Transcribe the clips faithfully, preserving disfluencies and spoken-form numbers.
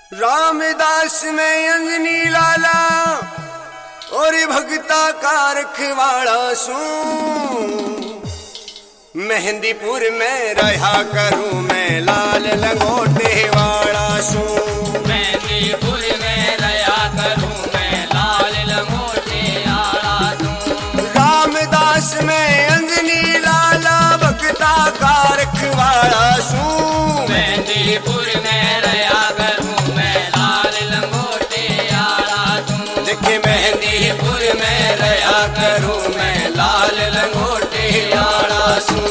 रामदास में अंजनी लाला और भगता का रखवाड़ा सू। मेहंदीपुर में रहा करूं मैं लाल लंगोटे वाला सू। मेहंदीपुर में रहा करूं मैं लाल लंगोटे वाला सू। रामदास में अंजनी लाला भगता का रखवाड़ा सू। मेहंदीपुर में रहा करूं मैं लाल लंगोटे वाला सू। देखे मेहंदीपुर में रहा करूं मैं लाल लंगोटे वाला सू।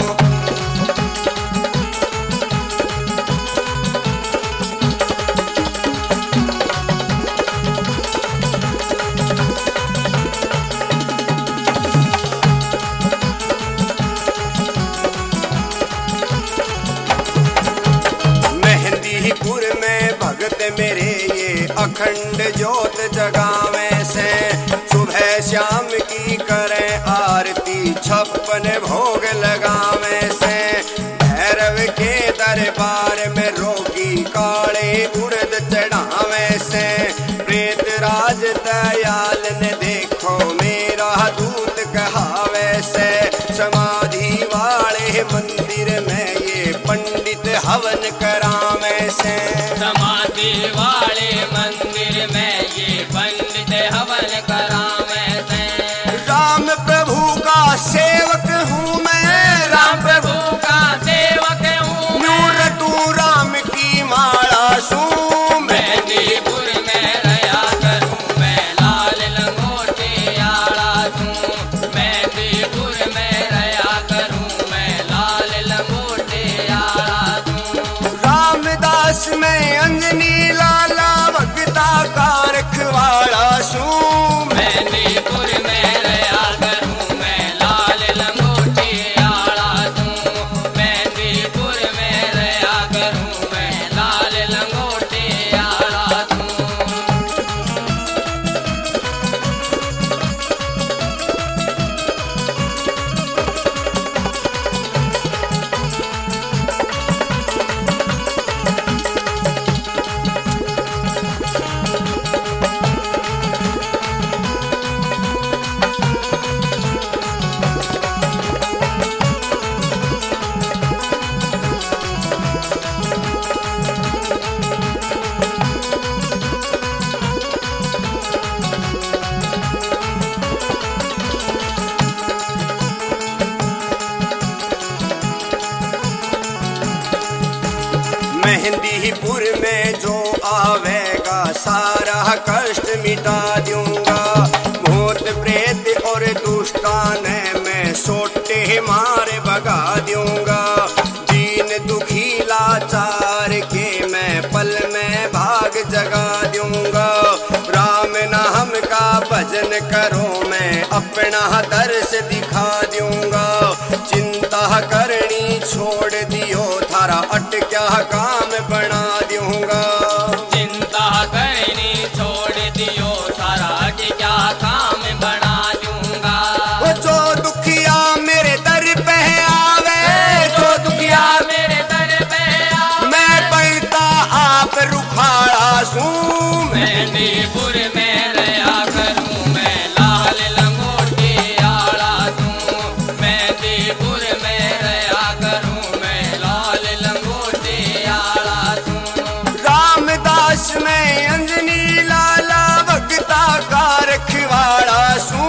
मेहंदीपुर में भगत मेरे ये अखंड ज्योत जगावे से। सुबह शाम की करें आरती छप्पन भोग लगावे से। भैरव के दरबार में रोगी काले उड़द चढ़ावे से। प्रेत राज दयाल ने देखो मेरा दूत कहावे से। समाधि वाले मंदिर में ये पंडित हवन करावे से। समाधि वाले मंदिर में ये पंडित हवन करावे से। राम प्रभु का सेवक हूँ मैं, राम प्रभु का सेवक हूँ नूर तू राम की माला सू। मेहंदीपुर में रहा करूं मैं लाल लंगोटे वाला सू। मेहंदीपुर में रहा करूं मैं लाल लंगोटे वाला सू। रामदास में अंजनी लाला भगता का रखवाड़ा सू। मेहंदीपुर में रहा करूं मैं लाल लंगोटे वाला सू। मेहंदीपुर में रहा करूं मैं लाल लंगोटे वाला सू। मेहंदीपुर में जो आवेगा सारा कष्ट मिटा दूंगा। भूत प्रेत और दुष्टान मैं सोटे मारे भगा दूंगा। दीन दुखी लाचार के मैं पल में भाग जगा दूंगा। राम नाम का भजन करो मैं अपना दर्श दिखा दूंगा। चिंता करनी छोड़ दियो थारा अटक्या काम बना दूंगा। चिंता करनी छोड़ दियो सारा क्या काम बना दूंगा। वो जो दुखिया मेरे दर पे आवे, जो दुखिया मेरे दर पे आवे, मैं पढ़ता आप रुखाड़ा सू। मेहंदीपुर में रहा करूं मैं लाल लंगोटे वाला सू। मेहंदीपुर में रहा करूं मैं लाल लंगोटे वाला सू। रामदास में अंजनी लाला भगता का रखवाड़ा सू।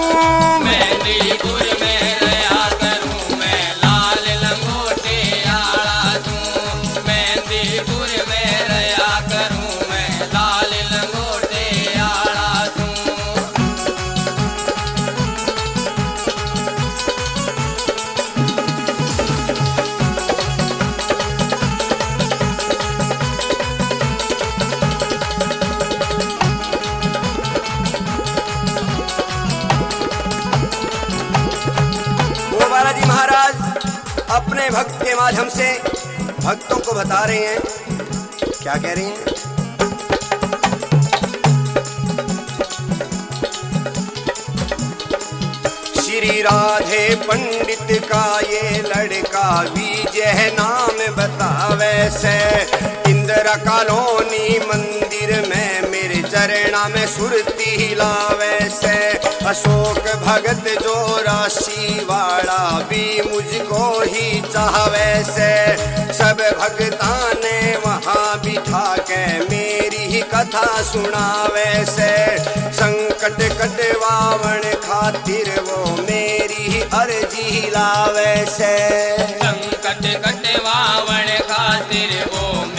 मेहंदीपुर में रहा करूं मैं लाल लंगोटे वाला सू। मेहंदीपुर में रहा करूं मैं लाल लंगोटे वाला सू। वो बालाजी महाराज अपने भक्त के माध्यम से भक्तों को बता रहे हैं, क्या कह रही हैं? श्री राधे पंडित का ये लड़का विजय नाम बतावे से। इंदिरा कॉलोनी मंदिर में मेरे चरणा में सुरती लावे से। अशोक भगत जो राशि वाला भी मुझको ही चाहवे से। सब भक्ता ने वहाँ बिठा के मेरी ही कथा सुनावे से। संकट कटवावन खातिर वो मेरी ही अर्जी लावे से। संकट कटवावन खातिर वो